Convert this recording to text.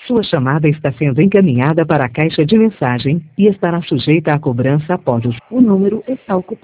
Sua chamada está sendo encaminhada para a caixa de mensagem e estará sujeita a cobrança após o... O número está ocupado.